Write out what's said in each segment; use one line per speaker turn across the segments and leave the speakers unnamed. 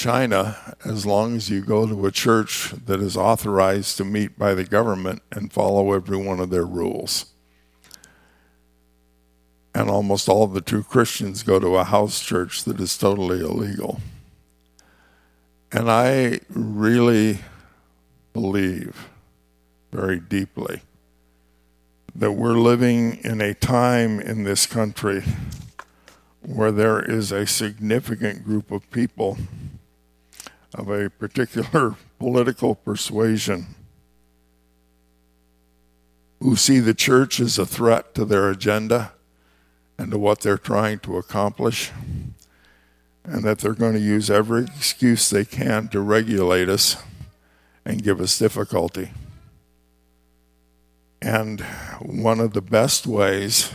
China as long as you go to a church that is authorized to meet by the government and follow every one of their rules. And almost all of the true Christians go to a house church that is totally illegal. And I really believe very deeply that we're living in a time in this country where there is a significant group of people of a particular political persuasion who see the church as a threat to their agenda and to what they're trying to accomplish, and that they're going to use every excuse they can to regulate us and give us difficulty. And one of the best ways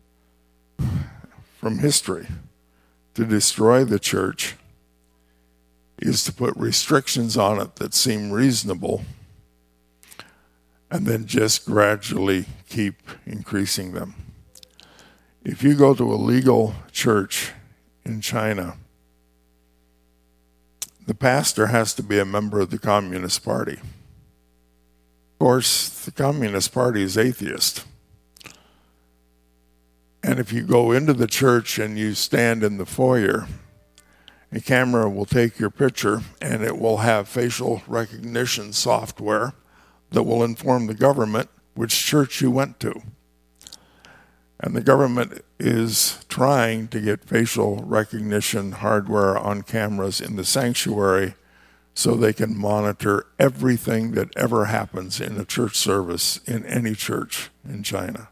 from history to destroy the church is to put restrictions on it that seem reasonable and then just gradually keep increasing them. If you go to a legal church in China, the pastor has to be a member of the Communist Party. Of course, the Communist Party is atheist. And if you go into the church and you stand in the foyer, a camera will take your picture and it will have facial recognition software that will inform the government which church you went to. And the government is trying to get facial recognition hardware on cameras in the sanctuary so they can monitor everything that ever happens in a church service in any church in China.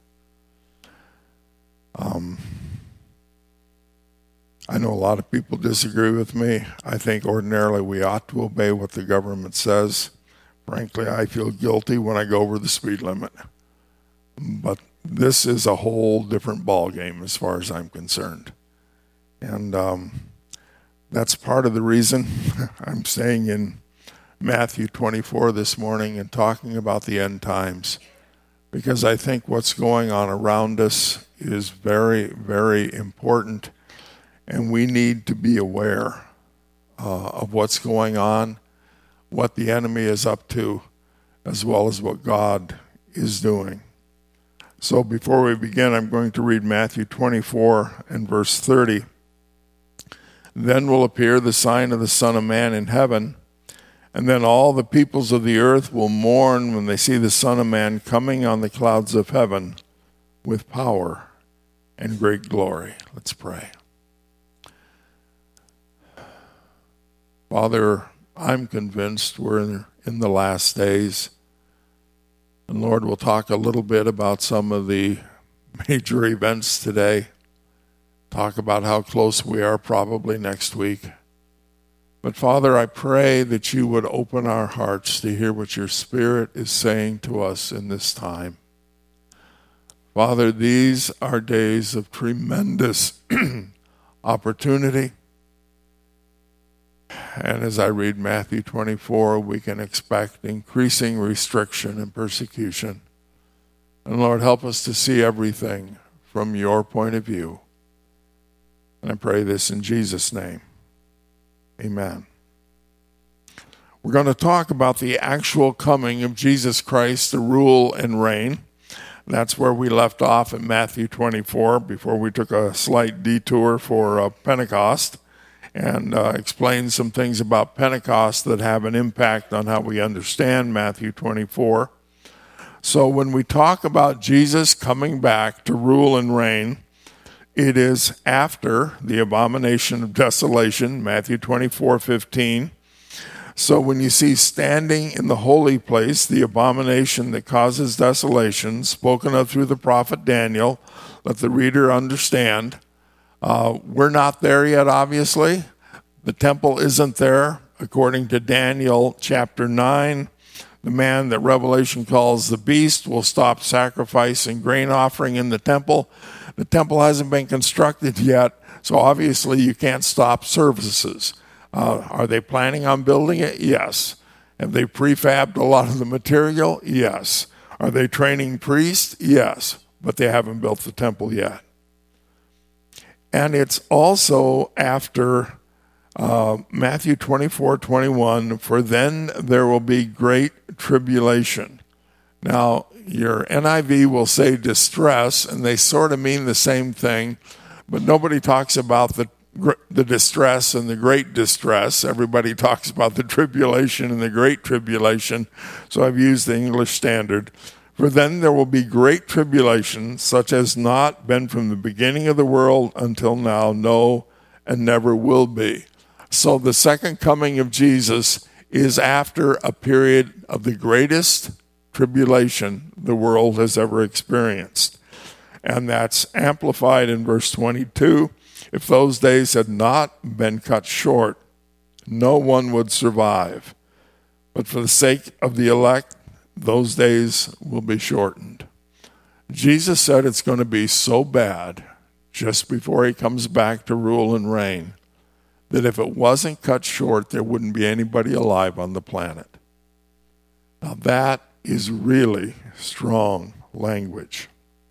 I know a lot of people disagree with me. I think ordinarily we ought to obey what the government says. Frankly, I feel guilty when I go over the speed limit. But this is a whole different ballgame as far as I'm concerned. And that's part of the reason I'm staying in Matthew 24 this morning and talking about the end times. Because I think what's going on around us is very, very important. And we need to be aware of what's going on, what the enemy is up to, as well as what God is doing. So before we begin, I'm going to read Matthew 24 and verse 30. Then will appear the sign of the Son of Man in heaven, and then all the peoples of the earth will mourn when they see the Son of Man coming on the clouds of heaven with power and great glory. Let's pray. Father, I'm convinced we're in the last days. And Lord, we'll talk a little bit about some of the major events today. Talk about how close we are probably next week. But Father, I pray that you would open our hearts to hear what your Spirit is saying to us in this time. Father, these are days of tremendous opportunity. And as I read Matthew 24, we can expect increasing restriction and persecution. And Lord, help us to see everything from your point of view. And I pray this in Jesus' name. Amen. We're going to talk about the actual coming of Jesus Christ to rule and reign. That's where we left off in Matthew 24 before we took a slight detour for Pentecost. And explain some things about Pentecost that have an impact on how we understand Matthew 24. So when we talk about Jesus coming back to rule and reign, it is after the abomination of desolation, Matthew 24:15. So when you see standing in the holy place, the abomination that causes desolation, spoken of through the prophet Daniel, let the reader understand. We're not there yet, obviously. The temple isn't there. According to Daniel chapter 9, the man that Revelation calls the beast will stop sacrifice and grain offering in the temple. The temple hasn't been constructed yet, so obviously you can't stop services. Are they planning on building it? Yes. Have they prefabbed a lot of the material? Yes. Are they training priests? Yes. But they haven't built the temple yet. And it's also after Matthew 24:21, for then there will be great tribulation. Now, your NIV will say distress, and they sort of mean the same thing, but nobody talks about the distress and the great distress. Everybody talks about the tribulation and the great tribulation, so I've used the English Standard. For then there will be great tribulation, such as not been from the beginning of the world until now, no, and never will be. So the second coming of Jesus is after a period of the greatest tribulation the world has ever experienced. And that's amplified in verse 22. If those days had not been cut short, no one would survive. But for the sake of the elect, those days will be shortened. Jesus said it's going to be so bad just before he comes back to rule and reign that if it wasn't cut short, there wouldn't be anybody alive on the planet. Now that is really strong language.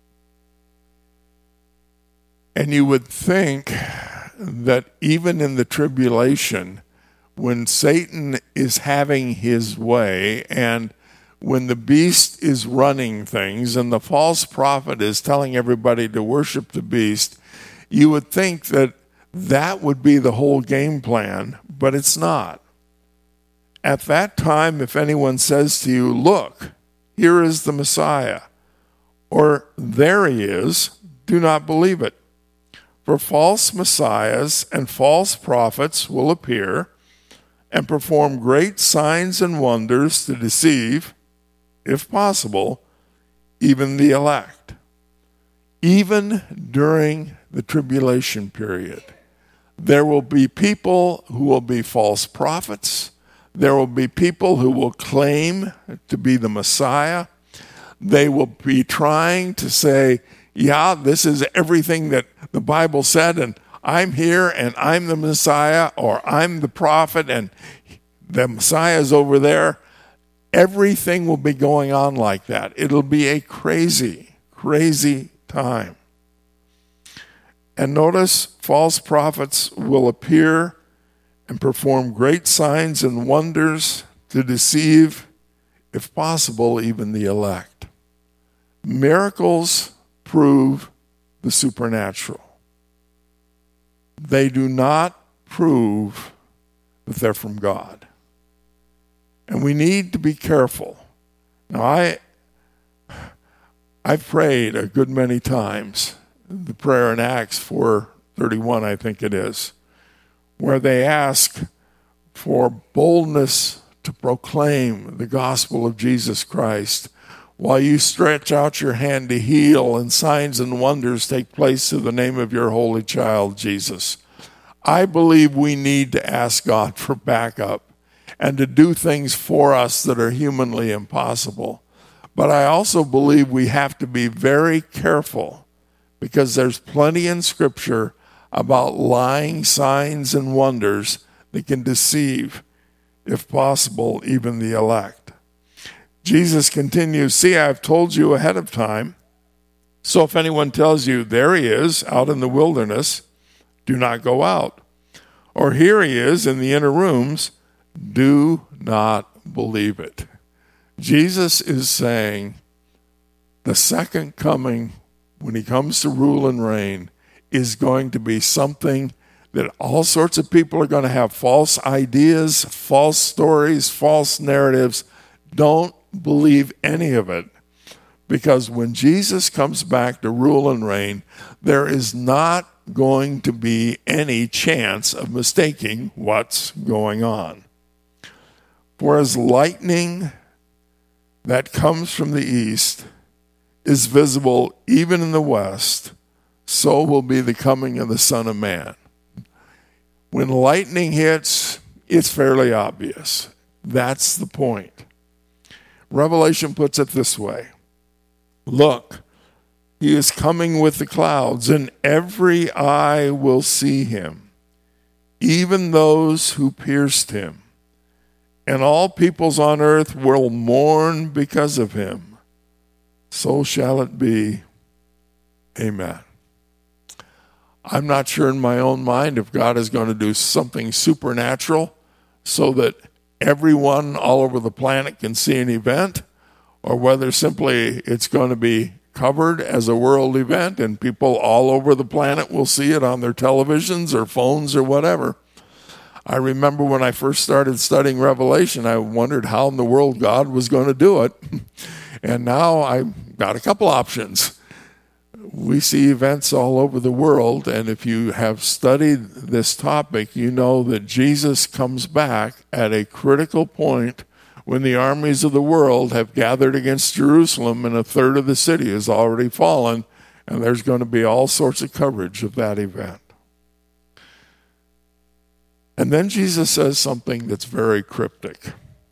And you would think that even in the tribulation, when Satan is having his way and when the beast is running things and the false prophet is telling everybody to worship the beast, you would think that that would be the whole game plan, but it's not. At that time, if anyone says to you, look, here is the Messiah, or there he is, do not believe it. For false messiahs and false prophets will appear and perform great signs and wonders to deceive, if possible, even the elect. Even during the tribulation period, there will be people who will be false prophets. There will be people who will claim to be the Messiah. They will be trying to say, yeah, this is everything that the Bible said, and I'm here, and I'm the Messiah, or I'm the prophet, and the Messiah is over there. Everything will be going on like that. It'll be a crazy, crazy time. And notice, false prophets will appear and perform great signs and wonders to deceive, if possible, even the elect. Miracles prove the supernatural. They do not prove that they're from God. And we need to be careful. Now, I've prayed a good many times, the prayer in Acts 4:31, I think it is, where they ask for boldness to proclaim the gospel of Jesus Christ while you stretch out your hand to heal and signs and wonders take place through the name of your holy child, Jesus. I believe we need to ask God for backup and to do things for us that are humanly impossible. But I also believe we have to be very careful because there's plenty in Scripture about lying signs and wonders that can deceive, if possible, even the elect. Jesus continues, see, I've told you ahead of time. So if anyone tells you, there he is out in the wilderness, do not go out. Or here he is in the inner rooms, do not believe it. Jesus is saying the second coming, when he comes to rule and reign, is going to be something that all sorts of people are going to have false ideas, false stories, false narratives. Don't believe any of it. Because when Jesus comes back to rule and reign, there is not going to be any chance of mistaking what's going on. For as lightning that comes from the east is visible even in the west, so will be the coming of the Son of Man. When lightning hits, it's fairly obvious. That's the point. Revelation puts it this way. Look, he is coming with the clouds, and every eye will see him, even those who pierced him. And all peoples on earth will mourn because of him. So shall it be. Amen. I'm not sure in my own mind if God is going to do something supernatural so that everyone all over the planet can see an event, or whether simply it's going to be covered as a world event and people all over the planet will see it on their televisions or phones or whatever. I remember when I first started studying Revelation, I wondered how in the world God was going to do it. And now I've got a couple options. We see events all over the world, and if you have studied this topic, you know that Jesus comes back at a critical point when the armies of the world have gathered against Jerusalem and a third of the city has already fallen, and there's going to be all sorts of coverage of that event. And then Jesus says something that's very cryptic.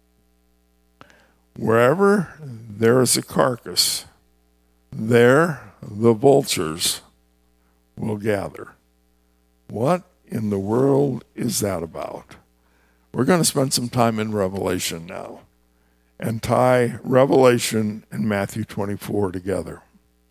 Wherever there is a carcass, there the vultures will gather. What in the world is that about? We're going to spend some time in Revelation now and tie Revelation and Matthew 24 together.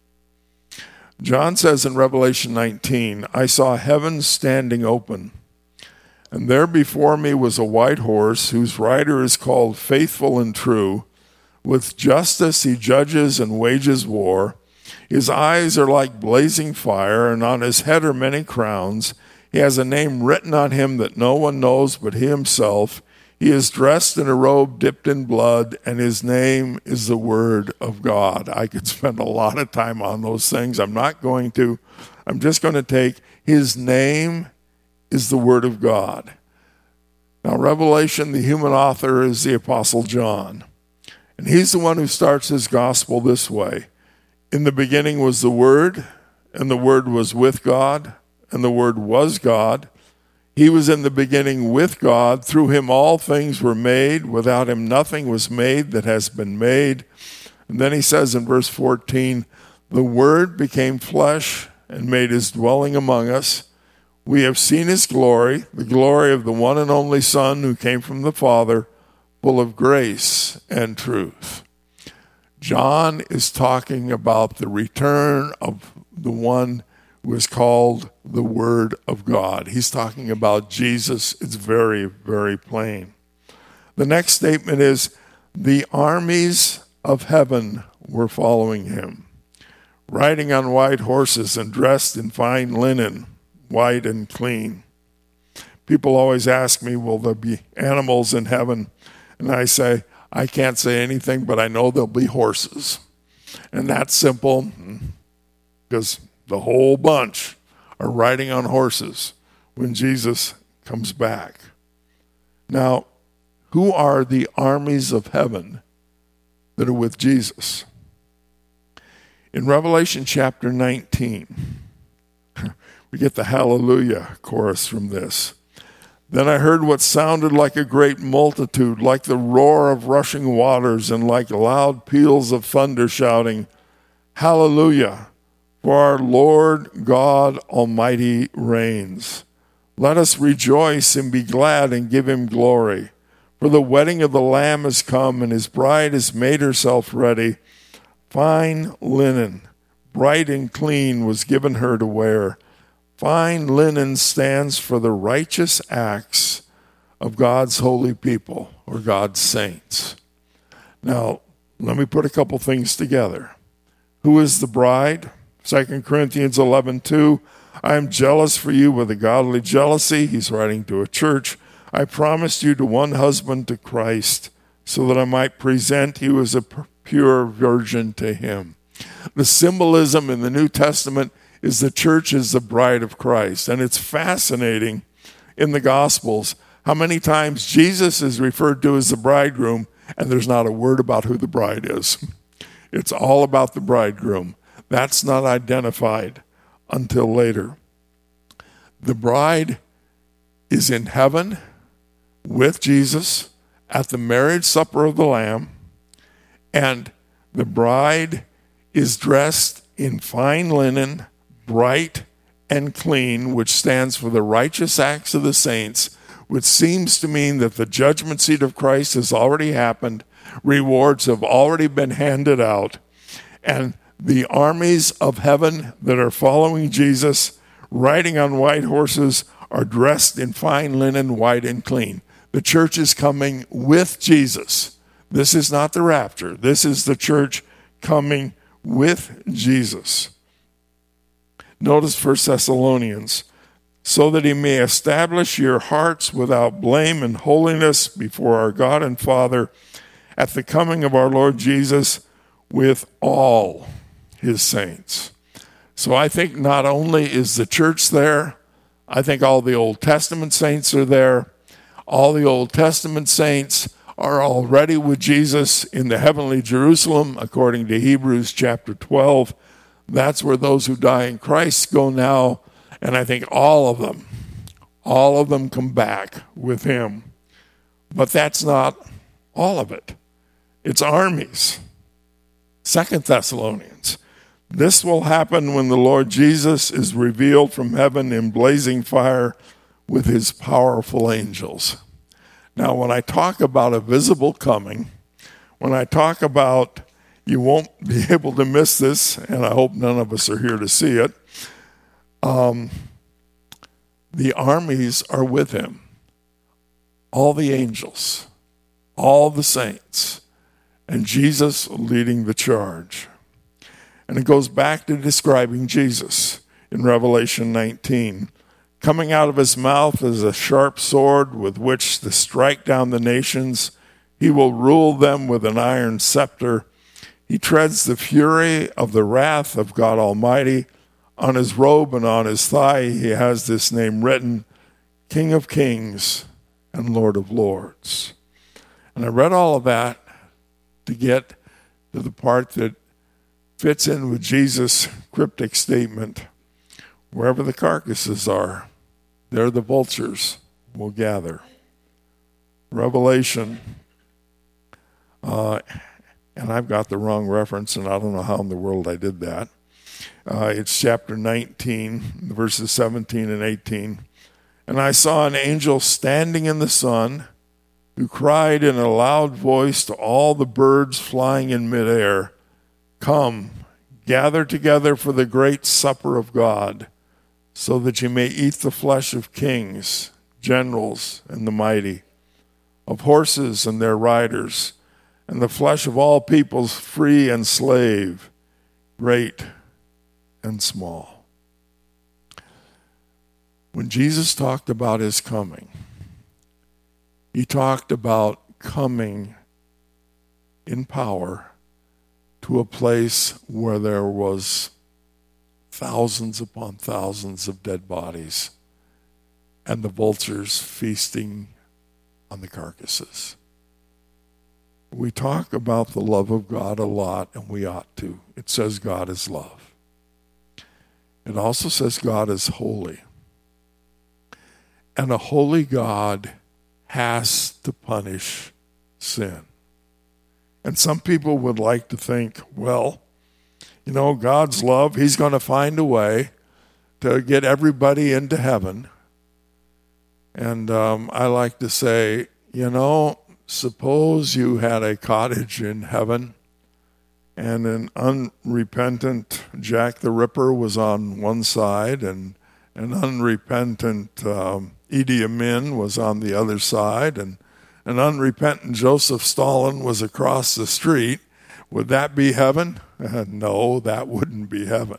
John says in Revelation 19, I saw heaven standing open, and there before me was a white horse whose rider is called Faithful and True. With justice he judges and wages war. His eyes are like blazing fire, and on his head are many crowns. He has a name written on him that no one knows but he himself. He is dressed in a robe dipped in blood, and his name is the Word of God. I could spend a lot of time on those things. I'm not going to. I'm just going to take his name is the Word of God. Now, Revelation, the human author is the Apostle John. And he's the one who starts his gospel this way. In the beginning was the Word, and the Word was with God, and the Word was God. He was in the beginning with God. Through him all things were made. Without him nothing was made that has been made. And then he says in verse 14, the Word became flesh and made his dwelling among us. We have seen his glory, the glory of the one and only Son who came from the Father, full of grace and truth. John is talking about the return of the one who is called the Word of God. He's talking about Jesus. It's very, very plain. The next statement is, the armies of heaven were following him, riding on white horses and dressed in fine linen, white and clean. People always ask me, will there be animals in heaven? And I say, I can't say anything, but I know there'll be horses. And that's simple, because the whole bunch are riding on horses when Jesus comes back. Now, who are the armies of heaven that are with Jesus? In Revelation chapter 19, we get the hallelujah chorus from this. Then I heard what sounded like a great multitude, like the roar of rushing waters, and like loud peals of thunder shouting, Hallelujah, for our Lord God Almighty reigns. Let us rejoice and be glad and give him glory. For the wedding of the Lamb has come, and his bride has made herself ready. Fine linen, bright and clean, was given her to wear. Fine linen stands for the righteous acts of God's holy people, or God's saints. Now, let me put a couple things together. Who is the bride? 2 Corinthians 11:2. I am jealous for you with a godly jealousy. He's writing to a church. I promised you to one husband, to Christ, so that I might present you as a pure virgin to him. The symbolism in the New Testament is the church is the bride of Christ. And it's fascinating in the Gospels how many times Jesus is referred to as the bridegroom, and there's not a word about who the bride is. It's all about the bridegroom. That's not identified until later. The bride is in heaven with Jesus at the marriage supper of the Lamb, and the bride is dressed in fine linen, bright and clean, which stands for the righteous acts of the saints, which seems to mean that the judgment seat of Christ has already happened, rewards have already been handed out, and the armies of heaven that are following Jesus riding on white horses, are dressed in fine linen, white and clean. The church is coming with Jesus. This is not the rapture. This is the church coming with Jesus. Notice 1 Thessalonians, so that he may establish your hearts without blame and holiness before our God and Father at the coming of our Lord Jesus with all his saints. So I think not only is the church there, I think all the Old Testament saints are there. All the Old Testament saints are already with Jesus in the heavenly Jerusalem, according to Hebrews chapter 12. That's where those who die in Christ go now. And I think all of them come back with him. But that's not all of it. It's armies. 2 Thessalonians. This will happen when the Lord Jesus is revealed from heaven in blazing fire with his powerful angels. Now, when I talk about a visible coming, when I talk about, you won't be able to miss this, and I hope none of us are here to see it, the armies are with him. All the angels, all the saints, and Jesus leading the charge. And it goes back to describing Jesus in Revelation 19. Coming out of his mouth is a sharp sword with which to strike down the nations. He will rule them with an iron scepter. He treads the fury of the wrath of God Almighty. On his robe and on his thigh he has this name written, King of Kings and Lord of Lords. And I read all of that to get to the part that fits in with Jesus' cryptic statement, wherever the carcasses are, there the vultures will gather. Revelation, and I've got the wrong reference, and I don't know how in the world I did that. It's chapter 19, verses 17 and 18. And I saw an angel standing in the sun who cried in a loud voice to all the birds flying in midair, Come, gather together for the great supper of God, so that you may eat the flesh of kings, generals, and the mighty, of horses and their riders, and the flesh of all peoples, free and slave, great and small. When Jesus talked about his coming, he talked about coming in power to a place where there was thousands upon thousands of dead bodies and the vultures feasting on the carcasses. We talk about the love of God a lot, and we ought to. It says God is love. It also says God is holy. And a holy God has to punish sin. And some people would like to think, well, you know, God's love, he's going to find a way to get everybody into heaven. And I like to say, you know, suppose you had a cottage in heaven and an unrepentant Jack the Ripper was on one side and an unrepentant Idi Amin was on the other side, and an unrepentant Joseph Stalin was across the street. Would that be heaven? No, that wouldn't be heaven.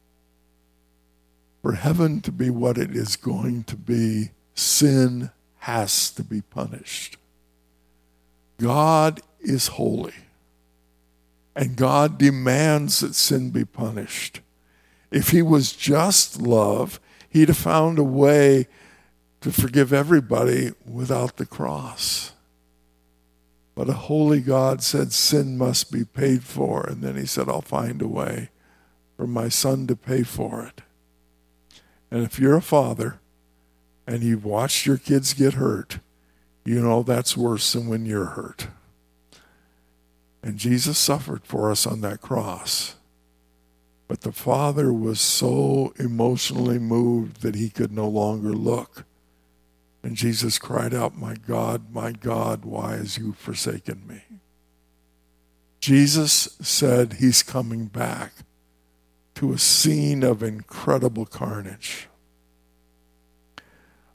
For heaven to be what it is going to be, sin has to be punished. God is holy, and God demands that sin be punished. If he was just love, he'd have found a way to forgive everybody without the cross. But a holy God said sin must be paid for, and then he said, I'll find a way for my son to pay for it. And if you're a father and you've watched your kids get hurt, you know that's worse than when you're hurt. And Jesus suffered for us on that cross. But the Father was so emotionally moved that he could no longer look. And Jesus cried out, my God, why has you forsaken me? Jesus said he's coming back to a scene of incredible carnage.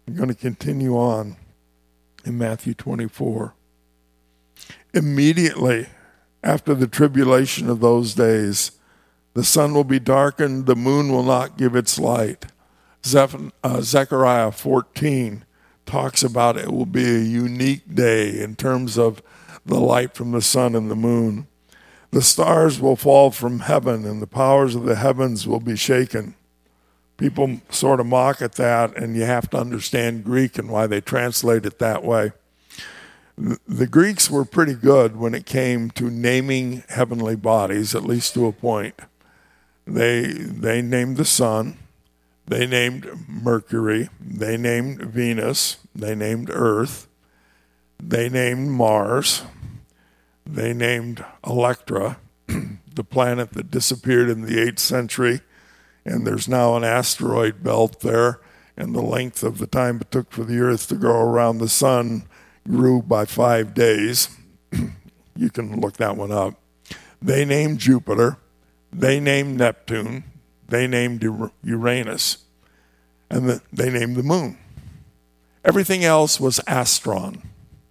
I'm going to continue on in Matthew 24. Immediately after the tribulation of those days, the sun will be darkened, the moon will not give its light. Zechariah 14 talks about it will be a unique day in terms of the light from the sun and the moon. The stars will fall from heaven, and the powers of the heavens will be shaken. People sort of mock at that, and you have to understand Greek and why they translate it that way. The Greeks were pretty good when it came to naming heavenly bodies, at least to a point. They named the sun, they named Mercury, they named Venus, they named Earth, they named Mars, they named Electra, the planet that disappeared in the 8th century, and there's now an asteroid belt there, and the length of the time it took for the Earth to go around the sun grew by 5 days. You can look that one up. They named Jupiter, they named Neptune, they named Uranus, and they named the moon. Everything else was astron.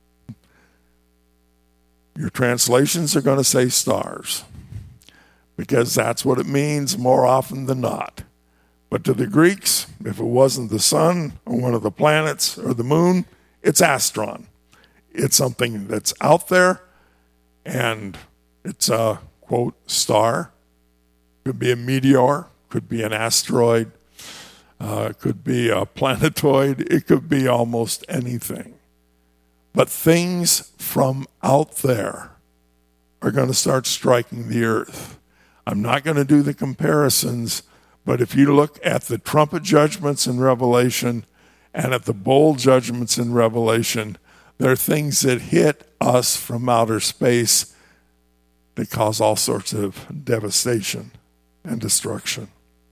Your translations are going to say stars, because that's what it means more often than not. But to the Greeks, if it wasn't the sun or one of the planets or the moon, it's astron. It's something that's out there, and it's a, quote, star. Could be a meteor, could be an asteroid, could be a planetoid. It could be almost anything. But things from out there are going to start striking the earth. I'm not going to do the comparisons, but if you look at the trumpet judgments in Revelation and at the bowl judgments in Revelation, there are things that hit us from outer space that cause all sorts of devastation and destruction.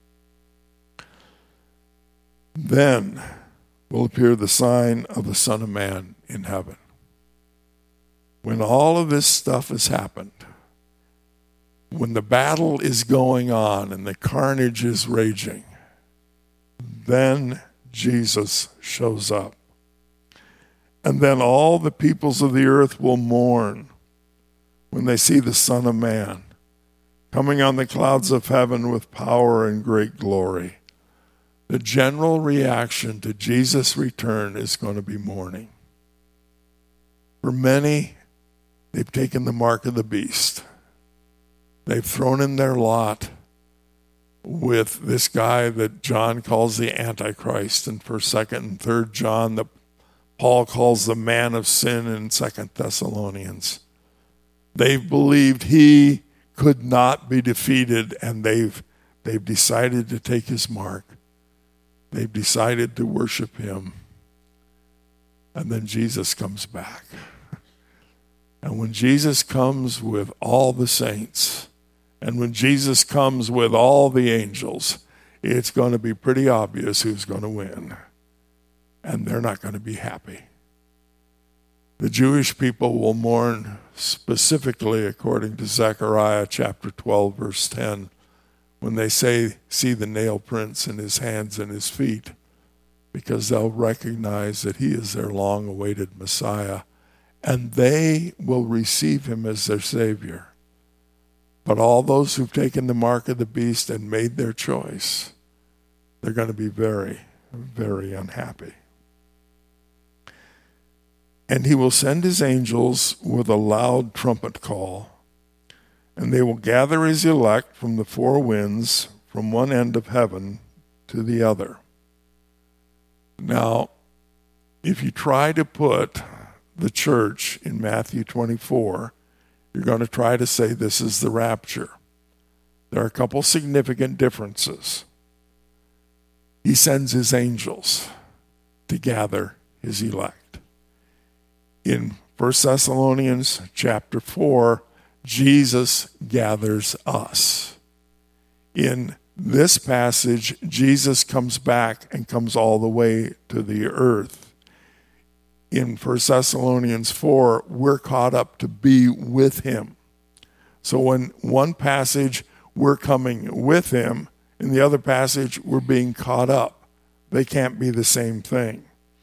Then will appear the sign of the Son of Man in heaven. When all of this stuff has happened, when the battle is going on and the carnage is raging, then Jesus shows up. And then all the peoples of the earth will mourn when they see the Son of Man coming on the clouds of heaven with power and great glory. The general reaction to Jesus' return is going to be mourning. For many, they've taken the mark of the beast. They've thrown in their lot with this guy that John calls the Antichrist in 1st, 2nd, and 3rd John, that Paul calls the man of sin in 2nd Thessalonians. They've believed he could not be defeated, and they've decided to take his mark. They've decided to worship him. And then Jesus comes back. And when Jesus comes with all the saints, and when Jesus comes with all the angels, it's going to be pretty obvious who's going to win. And they're not going to be happy. The Jewish people will mourn specifically according to Zechariah chapter 12, verse 10, when they see the nail prints in his hands and his feet, because they'll recognize that he is their long-awaited Messiah, and they will receive him as their Savior. But all those who've taken the mark of the beast and made their choice, they're going to be very, very unhappy. And he will send his angels with a loud trumpet call, and they will gather his elect from the four winds, from one end of heaven to the other. Now, if you try to put the church in Matthew 24, you're going to try to say this is the rapture. There are a couple significant differences. He sends his angels to gather his elect. In 1 Thessalonians chapter 4, Jesus gathers us. In this passage, Jesus comes back and comes all the way to the earth. In 1 Thessalonians 4, we're caught up to be with him. So in one passage, we're coming with him. In the other passage, we're being caught up. They can't be the same thing.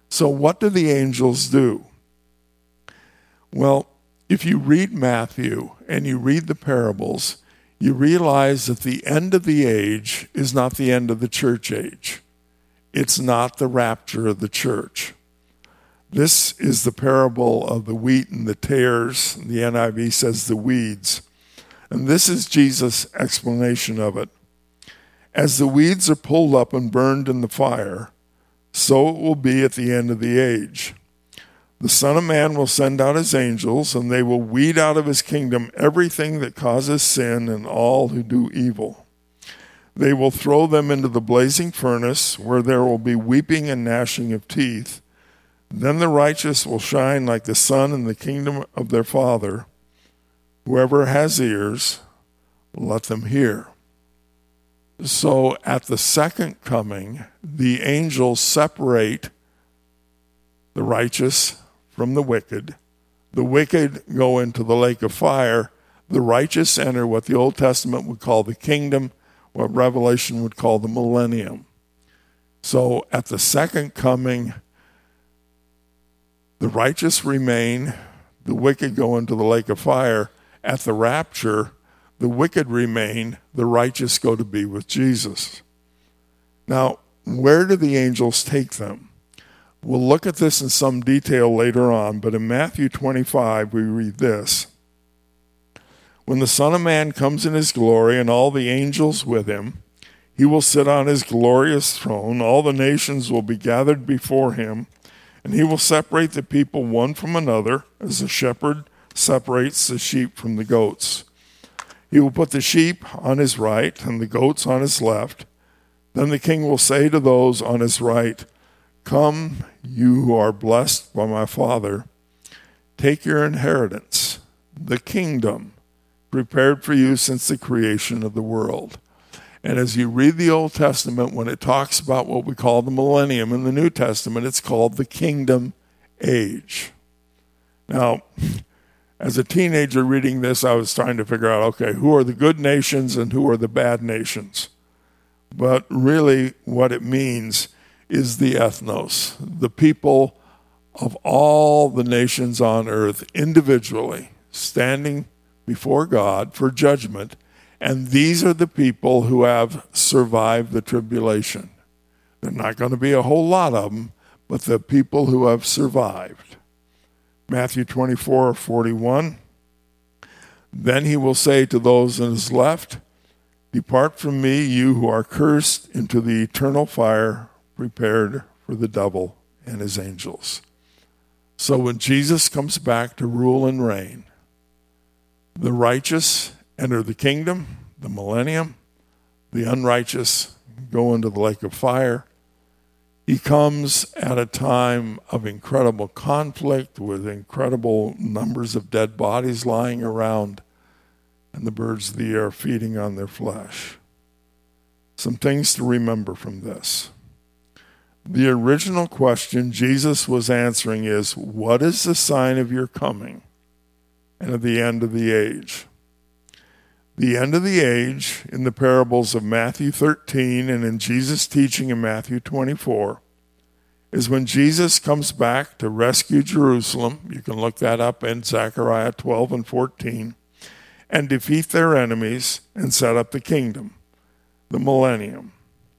So what do the angels do? Well, if you read Matthew and you read the parables, you realize that the end of the age is not the end of the church age. It's not the rapture of the church. This is the parable of the wheat and the tares. The NIV says the weeds. And this is Jesus' explanation of it. As the weeds are pulled up and burned in the fire, so it will be at the end of the age. The Son of Man will send out his angels, and they will weed out of his kingdom everything that causes sin and all who do evil. They will throw them into the blazing furnace, where there will be weeping and gnashing of teeth. Then the righteous will shine like the sun in the kingdom of their Father. Whoever has ears, let them hear. So at the second coming, the angels separate the righteous from the wicked. The wicked go into the lake of fire. The righteous enter what the Old Testament would call the kingdom, what Revelation would call the millennium. So at the second coming, the righteous remain, the wicked go into the lake of fire. At the rapture, the wicked remain, the righteous go to be with Jesus. Now, where do the angels take them? We'll look at this in some detail later on, but in Matthew 25, we read this. When the Son of Man comes in his glory and all the angels with him, he will sit on his glorious throne. All the nations will be gathered before him, and he will separate the people one from another, as a shepherd separates the sheep from the goats. He will put the sheep on his right and the goats on his left. Then the king will say to those on his right, "Come, you who are blessed by my Father, take your inheritance, the kingdom prepared for you since the creation of the world." And as you read the Old Testament, when it talks about what we call the millennium in the New Testament, it's called the kingdom age. Now, as a teenager reading this, I was trying to figure out, okay, who are the good nations and who are the bad nations? But really what it means is the ethnos, the people of all the nations on earth individually standing before God for judgment. And these are the people who have survived the tribulation. There are not going to be a whole lot of them, but the people who have survived. Matthew 24:41. Then he will say to those on his left, "Depart from me, you who are cursed, into the eternal fire prepared for the devil and his angels." So when Jesus comes back to rule and reign, the righteous enter the kingdom, the millennium. The unrighteous go into the lake of fire. He comes at a time of incredible conflict with incredible numbers of dead bodies lying around and the birds of the air feeding on their flesh. Some things to remember from this. The original question Jesus was answering is, what is the sign of your coming and of the end of the age? The end of the age in the parables of Matthew 13 and in Jesus' teaching in Matthew 24 is when Jesus comes back to rescue Jerusalem. You can look that up in Zechariah 12 and 14, and defeat their enemies and set up the kingdom, the millennium.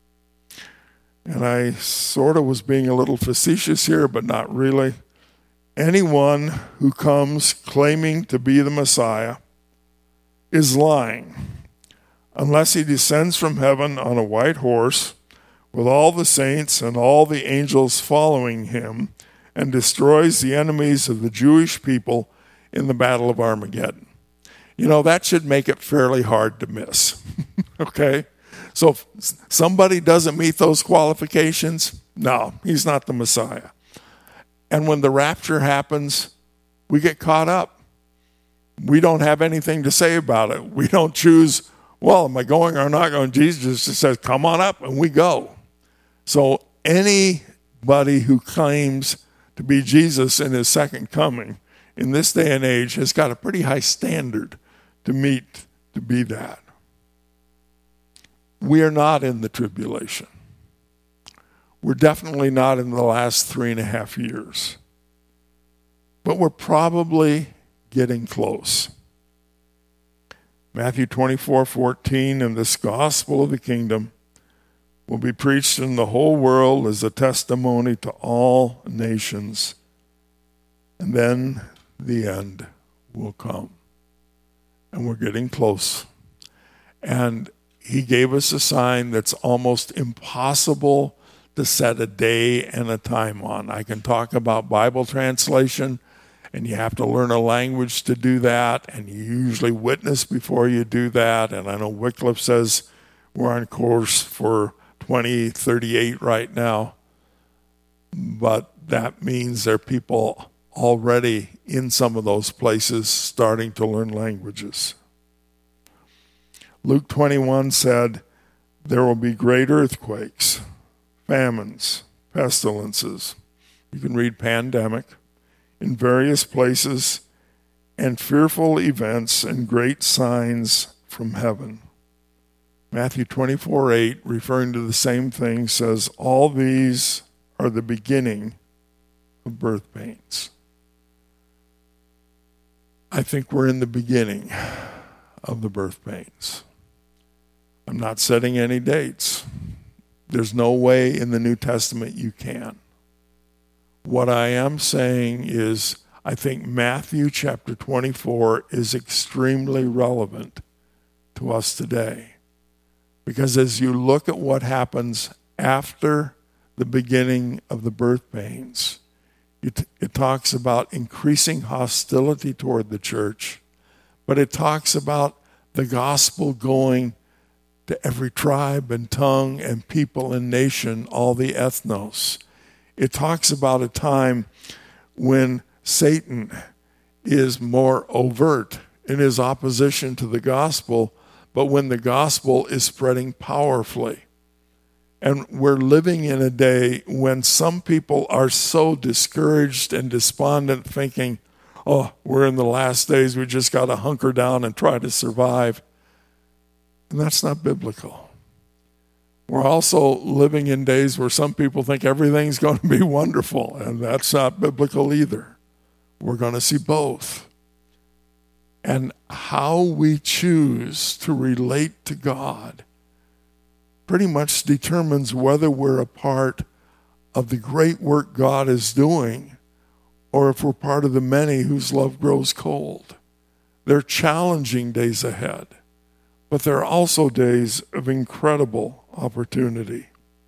And I sort of was being a little facetious here, but not really. Anyone who comes claiming to be the Messiah is lying, unless he descends from heaven on a white horse with all the saints and all the angels following him and destroys the enemies of the Jewish people in the Battle of Armageddon. You know, that should make it fairly hard to miss. Okay? So if somebody doesn't meet those qualifications, no, he's not the Messiah. And when the rapture happens, we get caught up. We don't have anything to say about it. We don't choose, well, am I going or not going? Jesus just says, come on up, and we go. So anybody who claims to be Jesus in his second coming in this day and age has got a pretty high standard to meet to be that. We are not in the tribulation. We're definitely not in the last 3.5 years. But we're probably getting close. Matthew 24:14, and this gospel of the kingdom will be preached in the whole world as a testimony to all nations. And then the end will come. And we're getting close. And he gave us a sign that's almost impossible to set a day and a time on. I can talk about Bible translation, and you have to learn a language to do that, and you usually witness before you do that. And I know Wycliffe says we're on course for 2038 right now, but that means there are people already in some of those places starting to learn languages. Luke 21 said, there will be great earthquakes, famines, pestilences. You can read pandemic in various places, and fearful events and great signs from heaven. Matthew 24:8, referring to the same thing, says, all these are the beginning of birth pains. I think we're in the beginning of the birth pains. I'm not setting any dates. There's no way in the New Testament you can. What I am saying is, I think Matthew chapter 24 is extremely relevant to us today. Because as you look at what happens after the beginning of the birth pains, it talks about increasing hostility toward the church, but it talks about the gospel going to every tribe and tongue and people and nation, all the ethnos. It talks about a time when Satan is more overt in his opposition to the gospel, but when the gospel is spreading powerfully. And we're living in a day when some people are so discouraged and despondent, thinking, oh, we're in the last days, we just got to hunker down and try to survive. And that's not biblical. We're also living in days where some people think everything's going to be wonderful, and that's not biblical either. We're going to see both. And how we choose to relate to God pretty much determines whether we're a part of the great work God is doing or if we're part of the many whose love grows cold. There are challenging days ahead, but there are also days of incredible opportunity.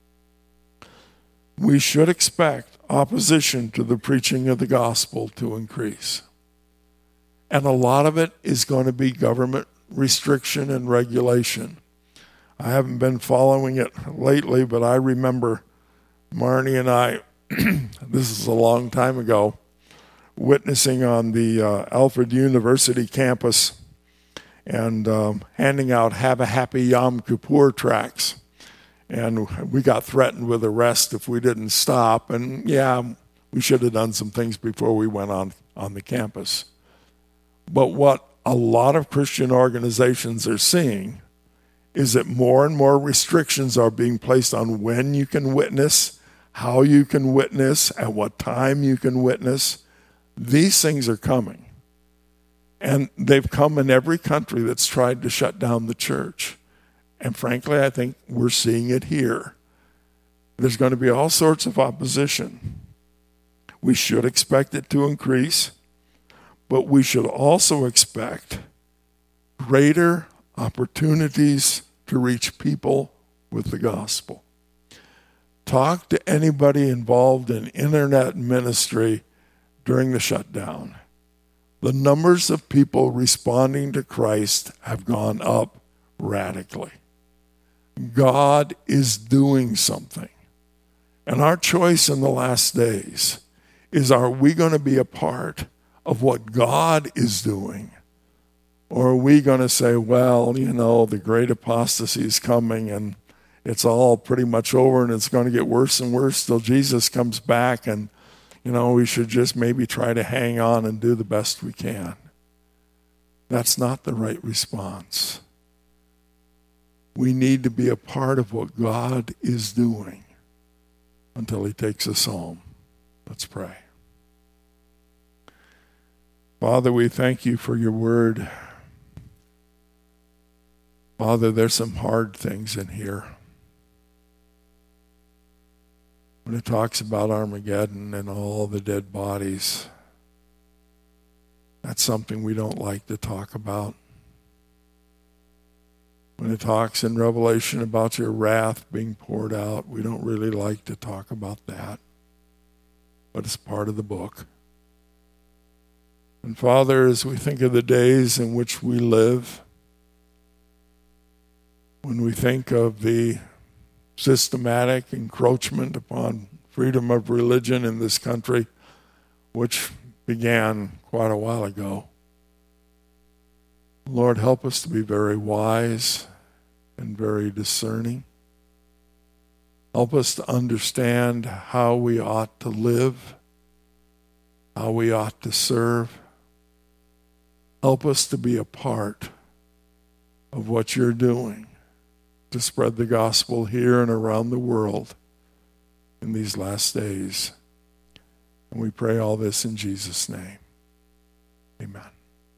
We should expect opposition to the preaching of the gospel to increase. And a lot of it is going to be government restriction and regulation. I haven't been following it lately, but I remember Marnie and I, this is a long time ago, witnessing on the Alfred University campus and handing out Have a Happy Yom Kippur tracts. And we got threatened with arrest if we didn't stop. And yeah, we should have done some things before we went on the campus. But what a lot of Christian organizations are seeing is that more and more restrictions are being placed on when you can witness, how you can witness, at what time you can witness. These things are coming. And they've come in every country that's tried to shut down the church. And frankly, I think we're seeing it here. There's going to be all sorts of opposition. We should expect it to increase, but we should also expect greater opportunities to reach people with the gospel. Talk to anybody involved in internet ministry during the shutdown. The numbers of people responding to Christ have gone up radically. God is doing something. And our choice in the last days is, are we going to be a part of what God is doing? Or are we going to say, well, the great apostasy is coming and it's all pretty much over and it's going to get worse and worse till Jesus comes back, and, we should just maybe try to hang on and do the best we can. That's not the right response. We need to be a part of what God is doing. until he takes us home. Let's pray. Father, we thank you for your word. Father, there's some hard things in here. When it talks about Armageddon and all the dead bodies, that's something we don't like to talk about. When it talks in Revelation about your wrath being poured out, we don't really like to talk about that. But it's part of the book. And Father, as we think of the days in which we live, when we think of the systematic encroachment upon freedom of religion in this country, which began quite a while ago, Lord, help us to be very wise and very discerning. Help us to understand how we ought to live, how we ought to serve. Help us to be a part of what you're doing to spread the gospel here and around the world in these last days. And we pray all this in Jesus' name. Amen.